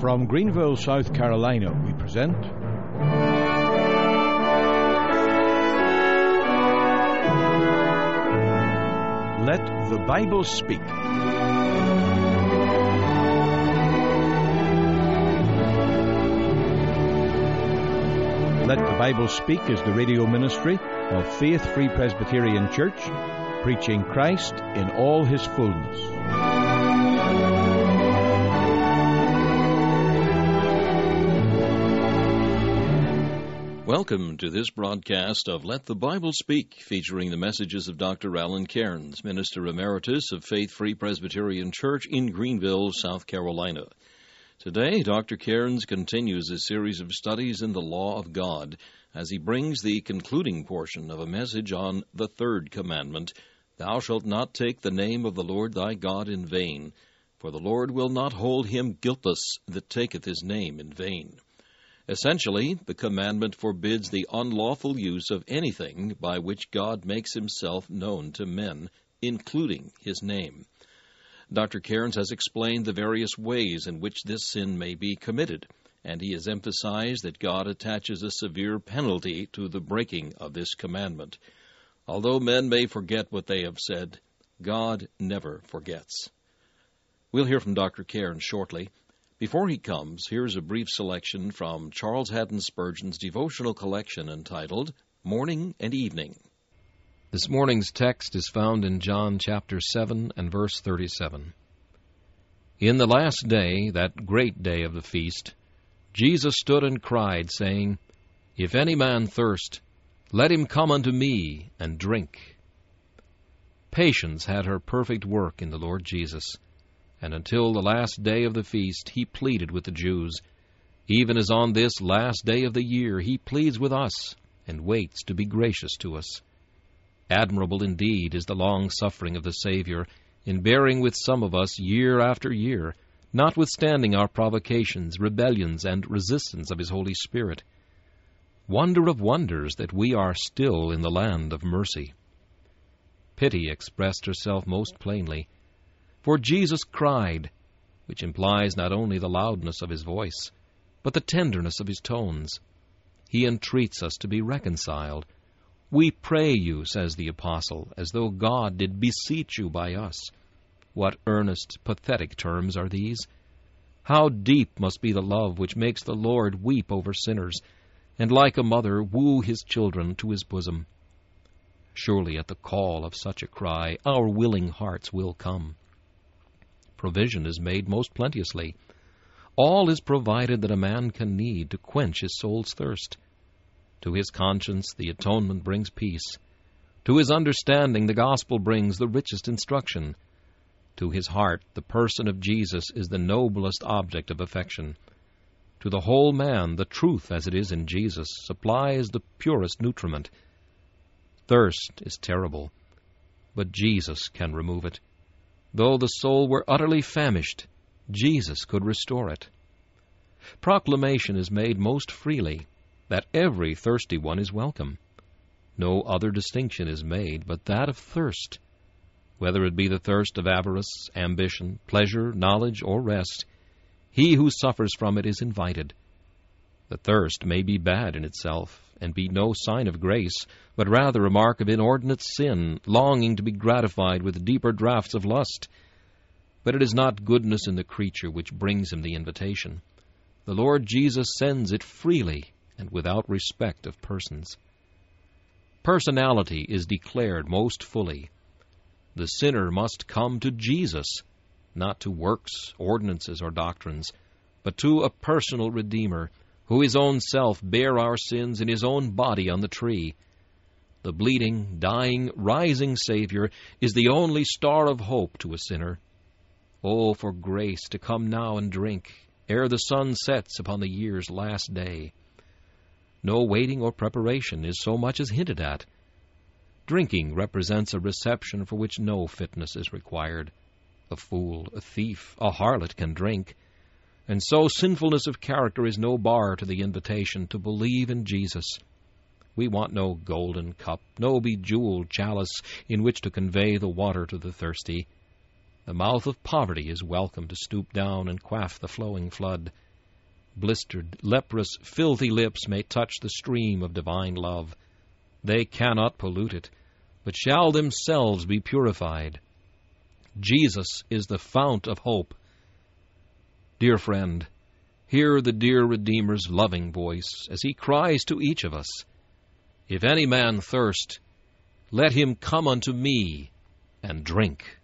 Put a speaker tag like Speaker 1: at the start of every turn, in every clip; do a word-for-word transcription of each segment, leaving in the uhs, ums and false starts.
Speaker 1: From Greenville, South Carolina, we present Let the Bible Speak. Let the Bible Speak is the radio ministry of Faith Free Presbyterian Church, preaching Christ in all His fullness.
Speaker 2: Welcome to this broadcast of Let the Bible Speak, featuring the messages of Doctor Alan Cairns, Minister Emeritus of Faith Free Presbyterian Church in Greenville, South Carolina. Today, Doctor Cairns continues a series of studies in the law of God as he brings the concluding portion of a message on the third commandment, Thou shalt not take the name of the Lord thy God in vain, for the Lord will not hold him guiltless that taketh his name in vain. Essentially, the commandment forbids the unlawful use of anything by which God makes himself known to men, including his name. Doctor Cairns has explained the various ways in which this sin may be committed, and he has emphasized that God attaches a severe penalty to the breaking of this commandment. Although men may forget what they have said, God never forgets. We'll hear from Doctor Cairns shortly. Before he comes, here's a brief selection from Charles Haddon Spurgeon's devotional collection entitled Morning and Evening.
Speaker 3: This morning's text is found in John chapter seven and verse thirty-seven. In the last day, that great day of the feast, Jesus stood and cried, saying, If any man thirst, let him come unto me and drink. Patience had her perfect work in the Lord Jesus, and until the last day of the feast he pleaded with the Jews, even as on this last day of the year he pleads with us and waits to be gracious to us. Admirable indeed is the long-suffering of the Savior in bearing with some of us year after year, notwithstanding our provocations, rebellions, and resistance of His Holy Spirit. Wonder of wonders that we are still in the land of mercy. Pity expressed herself most plainly, for Jesus cried, which implies not only the loudness of His voice, but the tenderness of His tones. He entreats us to be reconciled. We pray you, says the apostle, as though God did beseech you by us. What earnest, pathetic terms are these? How deep must be the love which makes the Lord weep over sinners, and like a mother woo His children to His bosom. Surely at the call of such a cry, our willing hearts will come. Provision is made most plenteously. All is provided that a man can need to quench his soul's thirst. To his conscience the atonement brings peace. To his understanding the gospel brings the richest instruction. To his heart the person of Jesus is the noblest object of affection. To the whole man the truth as it is in Jesus supplies the purest nutriment. Thirst is terrible, but Jesus can remove it. Though the soul were utterly famished, Jesus could restore it. Proclamation is made most freely that every thirsty one is welcome. No other distinction is made but that of thirst. Whether it be the thirst of avarice, ambition, pleasure, knowledge, or rest, he who suffers from it is invited. The thirst may be bad in itself, and be no sign of grace, but rather a mark of inordinate sin, longing to be gratified with deeper draughts of lust. But it is not goodness in the creature which brings him the invitation. The Lord Jesus sends it freely and without respect of persons. Personality is declared most fully. The sinner must come to Jesus, not to works, ordinances, or doctrines, but to a personal Redeemer, who his own self bare our sins in his own body on the tree. The bleeding, dying, rising Savior is the only star of hope to a sinner. Oh, for grace to come now and drink, ere the sun sets upon the year's last day. No waiting or preparation is so much as hinted at. Drinking represents a reception for which no fitness is required. A fool, a thief, a harlot can drink, and so sinfulness of character is no bar to the invitation to believe in Jesus. We want no golden cup, no bejeweled chalice in which to convey the water to the thirsty. The mouth of poverty is welcome to stoop down and quaff the flowing flood. blistered, leprous, filthy lips may touch the stream of divine love. They cannot pollute it, but shall themselves be purified. Jesus is the fount of hope. Dear friend, hear the dear Redeemer's loving voice as he cries to each of us, "If any man thirst, let him come unto me and drink."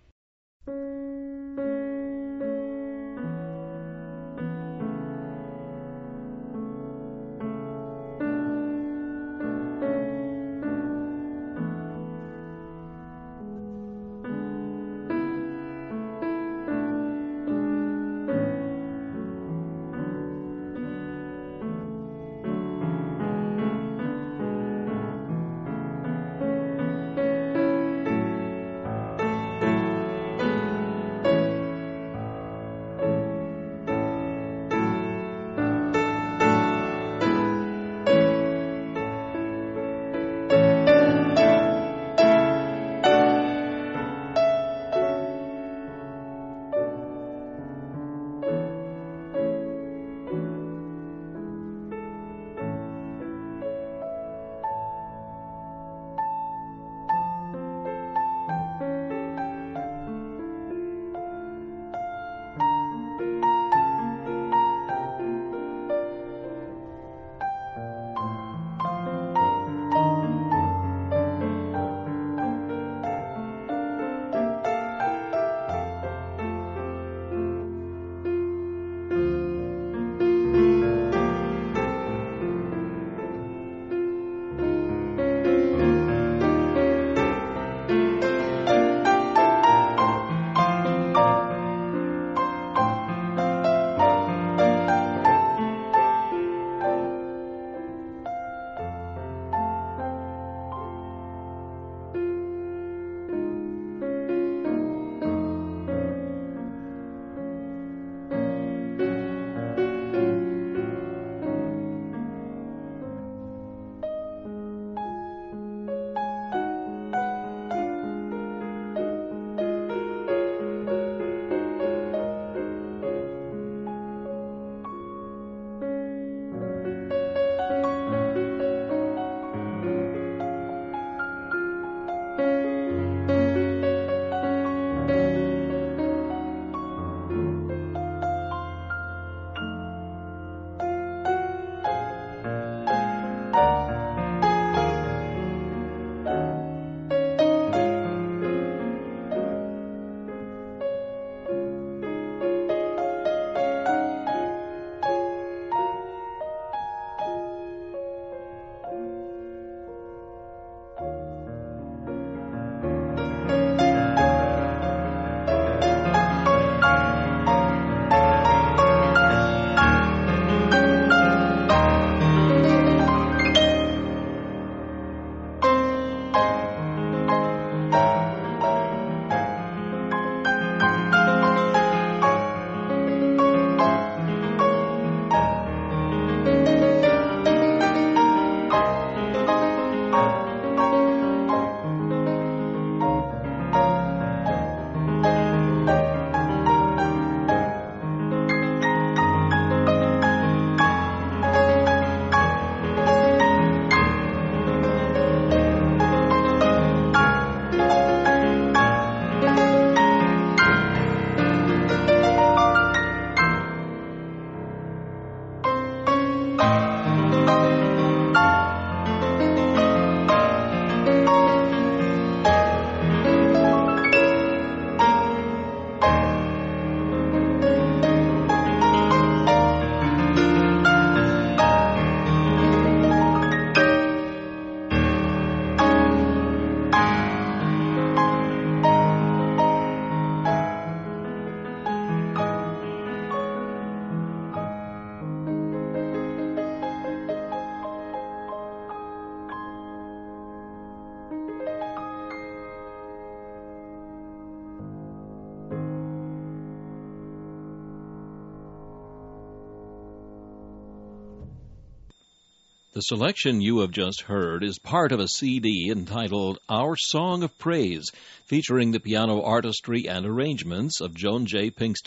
Speaker 2: The selection you have just heard is part of a C D entitled Our Song of Praise, featuring the piano artistry and arrangements of Joan J. Pinkston,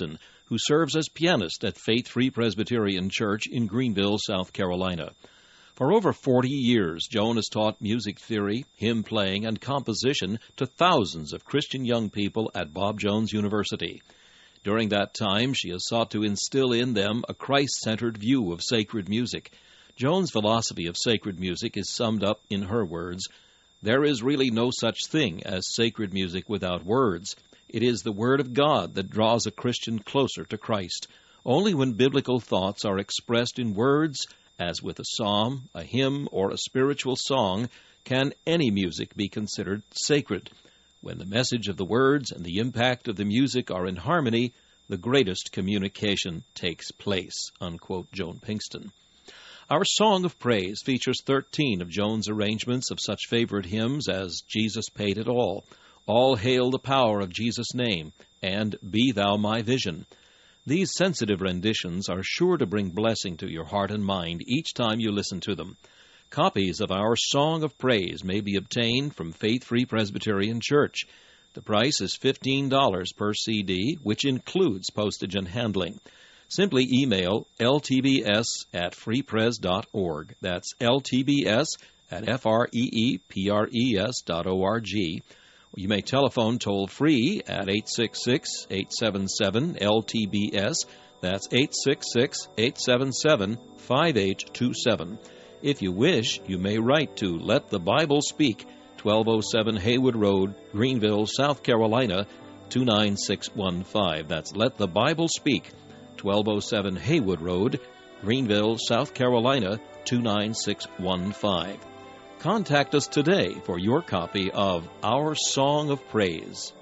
Speaker 2: who serves as pianist at Faith Free Presbyterian Church in Greenville, South Carolina. For over forty years, Joan has taught music theory, hymn playing, and composition to thousands of Christian young people at Bob Jones University. During that time, she has sought to instill in them a Christ-centered view of sacred music. Joan's philosophy of sacred music is summed up in her words, "There is really no such thing as sacred music without words. It is the Word of God that draws a Christian closer to Christ. Only when biblical thoughts are expressed in words, as with a psalm, a hymn, or a spiritual song, can any music be considered sacred. When the message of the words and the impact of the music are in harmony, the greatest communication takes place," unquote, Joan Pinkston. Our Song of Praise features thirteen of Joan's arrangements of such favorite hymns as Jesus Paid It All, All Hail the Power of Jesus' Name, and Be Thou My Vision. These sensitive renditions are sure to bring blessing to your heart and mind each time you listen to them. Copies of our Song of Praise may be obtained from Faith Free Presbyterian Church. The price is fifteen dollars per C D, which includes postage and handling. Simply email L T B S at free pres dot org. That's L T B S at F R E E P R E S dot O R G. You may telephone toll-free at eight six six, eight seven seven, L T B S. That's eight six six, eight seven seven, five eight two seven. If you wish, you may write to Let the Bible Speak, twelve oh seven Haywood Road, Greenville, South Carolina, two nine six one five. That's Let the Bible Speak, twelve oh seven Haywood Road, Greenville, South Carolina, two nine six one five. Contact us today for your copy of Our Song of Praise.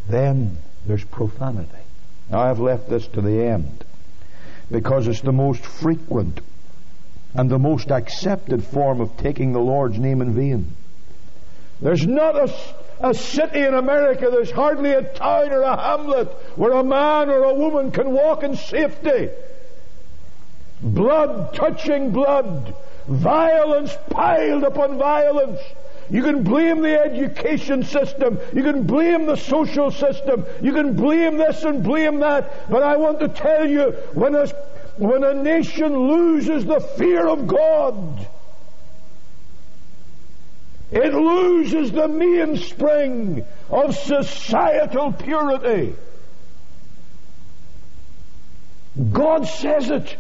Speaker 4: then there's profanity. Now, I've left this to the end because it's the most frequent and the most accepted form of taking the Lord's name in vain. There's not a, a city in America, there's hardly a town or a hamlet where a man or a woman can walk in safety. Blood touching blood, violence piled upon violence. You can blame the education system, you can blame the social system, you can blame this and blame that, but I want to tell you, when a, when a nation loses the fear of God, it loses the mainspring of societal purity. God says it.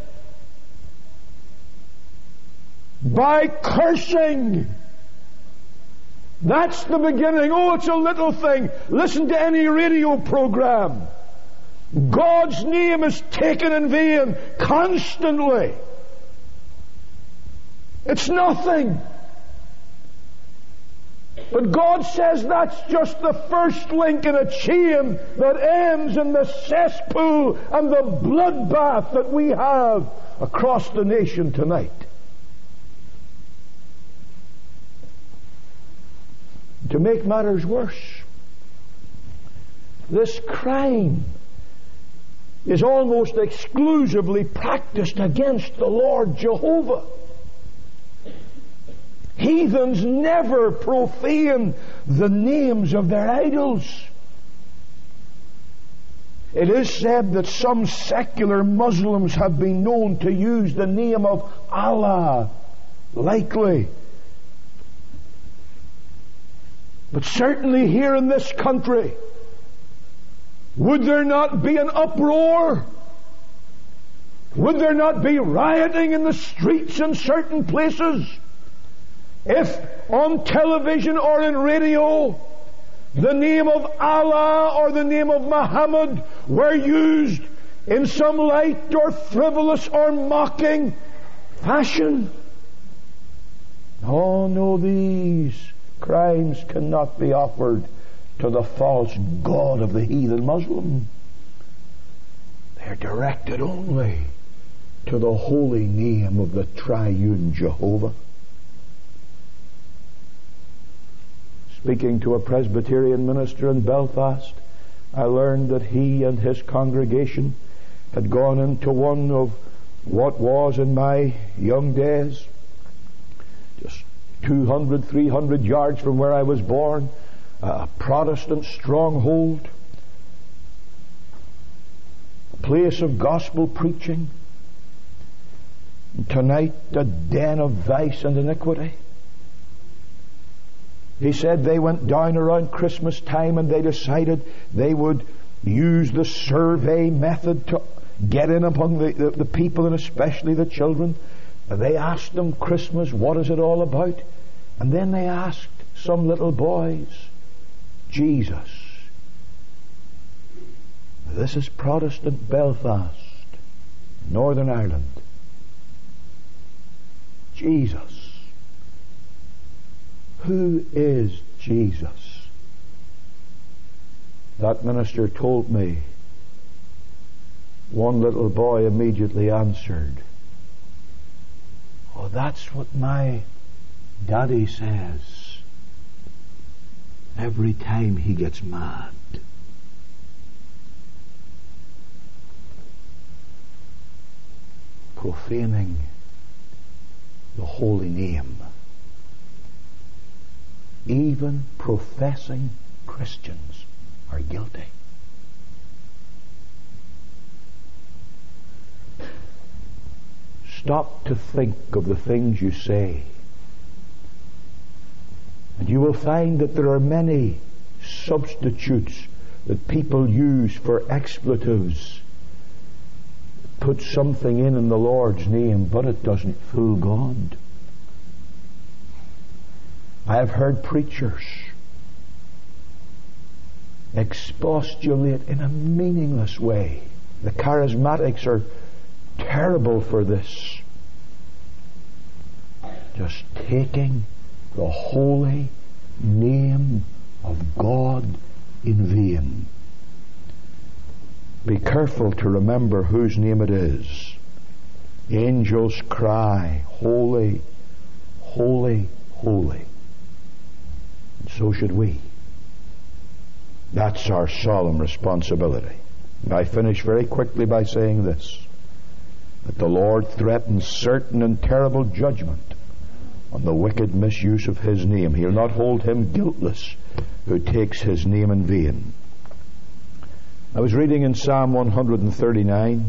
Speaker 4: By cursing. That's the beginning. Oh, it's a little thing. Listen to any radio program. God's name is taken in vain constantly. It's nothing. But God says that's just the first link in a chain that ends in the cesspool and the bloodbath that we have across the nation tonight. To make matters worse, this crime is almost exclusively practiced against the Lord Jehovah. Heathens never profane the names of their idols. It is said that some secular Muslims have been known to use the name of Allah lightly. But certainly here in this country, would there not be an uproar? Would there not be rioting in the streets in certain places if on television or in radio the name of Allah or the name of Muhammad were used in some light or frivolous or mocking fashion? Oh no, these crimes cannot be offered to the false god of the heathen Muslim. They're directed only to the holy name of the triune Jehovah. Speaking to a Presbyterian minister in Belfast, I learned that he and his congregation had gone into one of what was in my young days just two hundred, three hundred yards from where I was born, a Protestant stronghold, a place of gospel preaching, and tonight a den of vice and iniquity. He said they went down around Christmas time and they decided they would use the survey method to get in among the, the, the people and especially the children. They asked them, Christmas, what is it all about? And then they asked some little boys, Jesus. This is Protestant Belfast, Northern Ireland. Jesus. Who is Jesus? That minister told me. One little boy immediately answered, oh, that's what my daddy says every time he gets mad. Profaning the holy name. Even professing Christians are guilty. Stop to think of the things you say, and you will find that there are many substitutes that people use for expletives. Put something in in the Lord's name, but it doesn't fool God. I have heard preachers expostulate in a meaningless way. The charismatics are terrible for this. Just taking the holy name of God in vain. be careful to remember whose name it is. Angels cry, holy, holy, holy. And so should we. That's our solemn responsibility. And I finish very quickly by saying this, that the Lord threatens certain and terrible judgment on the wicked misuse of His name. He'll not hold him guiltless who takes His name in vain. I was reading in Psalm one thirty-nine,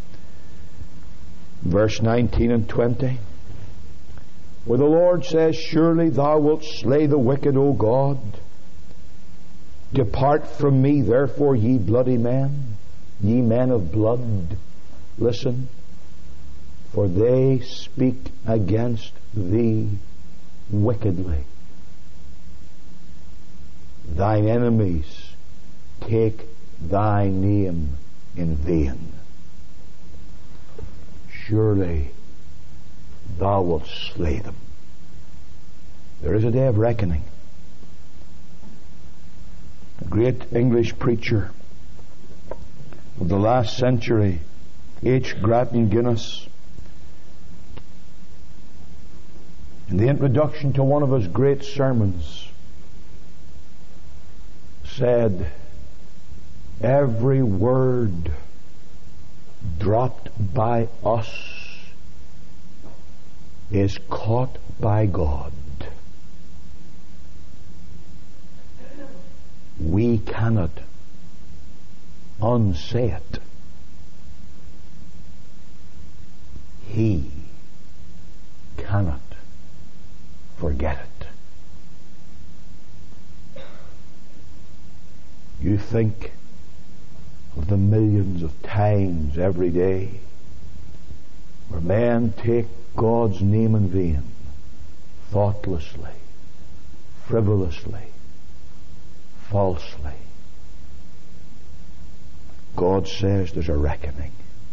Speaker 4: verse nineteen and twenty, where the Lord says, surely thou wilt slay the wicked, O God. Depart from me, therefore, ye bloody men, ye men of blood. Listen, for they speak against thee wickedly. Thine enemies take thy name in vain. Surely thou wilt slay them. There is a day of reckoning. A great English preacher of the last century, H. Grattan Guinness, in the introduction to one of his great sermons, said, every word dropped by us is caught by God. We cannot unsay it. He cannot forget it. You think of the millions of times every day where men take God's name in vain, thoughtlessly, frivolously, falsely. God says there's a reckoning.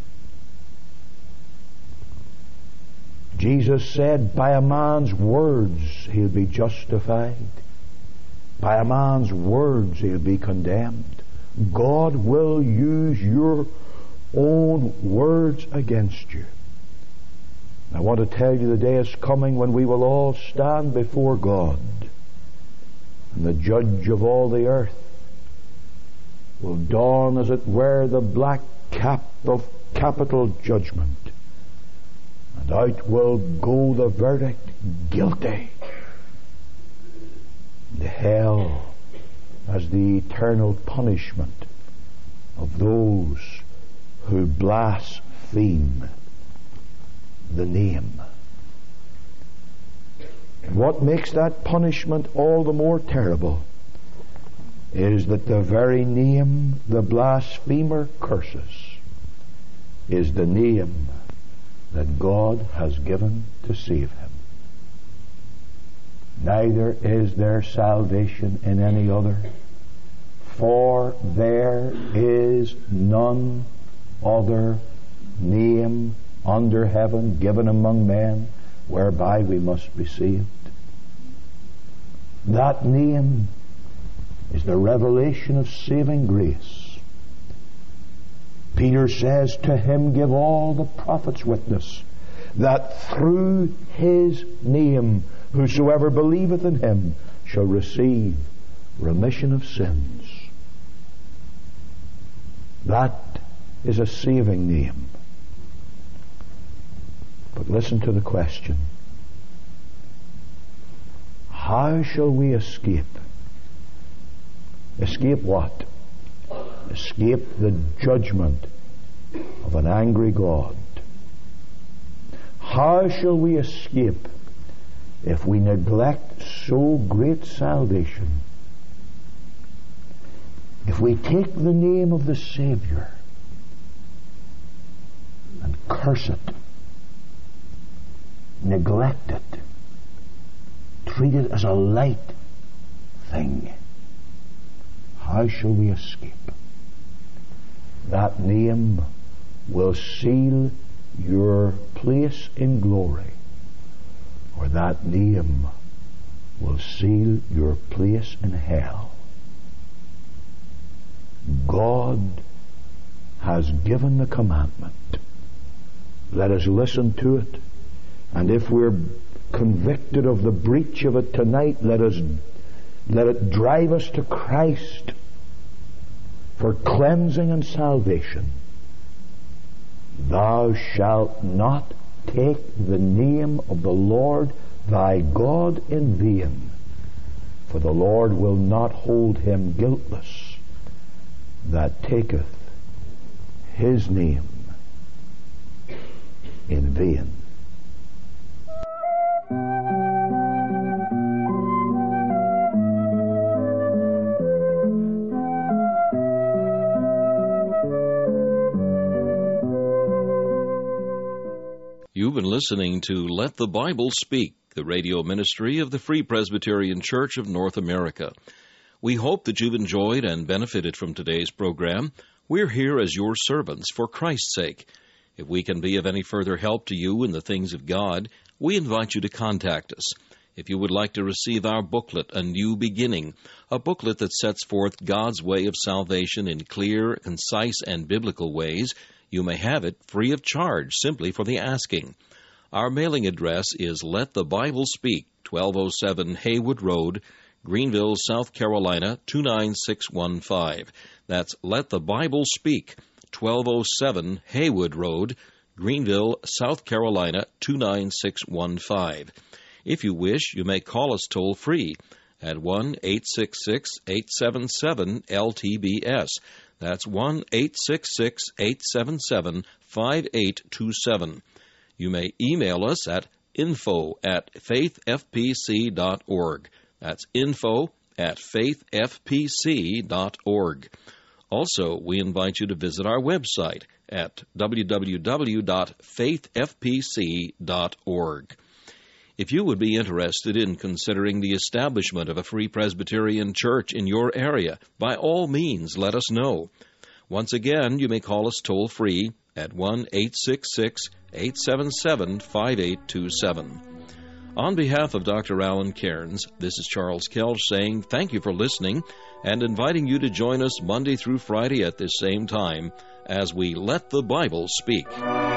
Speaker 4: Jesus said, by a man's words he'll be justified. By a man's words he'll be condemned. God will use your own words against you. I want to tell you the day is coming when we will all stand before God, and the judge of all the earth will don, as it were, the black cap of capital judgment, and out will go the verdict, guilty. The hell as the eternal punishment of those who blaspheme the name. What makes that punishment all the more terrible is that the very name the blasphemer curses is the name that God has given to save him. Neither is there salvation in any other, for there is none other name under heaven given among men whereby we must be saved. That name is the revelation of saving grace. Peter says, to him give all the prophets witness, that through his name whosoever believeth in him shall receive remission of sins. That is a saving name. But listen to the question. How shall we escape? Escape what? Escape the judgment of an angry God. How shall we escape if we neglect so great salvation? If we take the name of the Savior and curse it, neglect it, treat it as a light thing, how shall we escape? That name will seal your place in glory, or that name will seal your place in hell. God has given the commandment. Let us listen to it. And if we're convicted of the breach of it tonight, let us let it drive us to Christ for cleansing and salvation. Thou shalt not take the name of the Lord thy God in vain, for the Lord will not hold him guiltless that taketh his name in vain.
Speaker 2: You've been listening to Let the Bible Speak, the radio ministry of the Free Presbyterian Church of North America. We hope that you've enjoyed and benefited from today's program. We're here as your servants for Christ's sake. If we can be of any further help to you in the things of God, we invite you to contact us. If you would like to receive our booklet, A New Beginning, a booklet that sets forth God's way of salvation in clear, concise, and biblical ways, you may have it free of charge simply for the asking. Our mailing address is Let the Bible Speak, twelve oh seven Haywood Road, Greenville, South Carolina, two nine six one five. That's Let the Bible Speak, twelve oh seven Haywood Road, Greenville, South Carolina, two nine six one five. If you wish, you may call us toll-free at one eight six six, eight seven seven, L T B S. That's one eight six six, eight seven seven, five eight two seven. You may email us at info at faith f p c dot org. That's info at faith f p c dot org. Also, we invite you to visit our website at w w w dot faith f p c dot org. If you would be interested in considering the establishment of a Free Presbyterian Church in your area, by all means, let us know. Once again, you may call us toll-free at one eight six six, eight seven seven, five eight two seven. On behalf of Doctor Alan Cairns, this is Charles Kelch saying thank you for listening and inviting you to join us Monday through Friday at this same time as we Let the Bible Speak.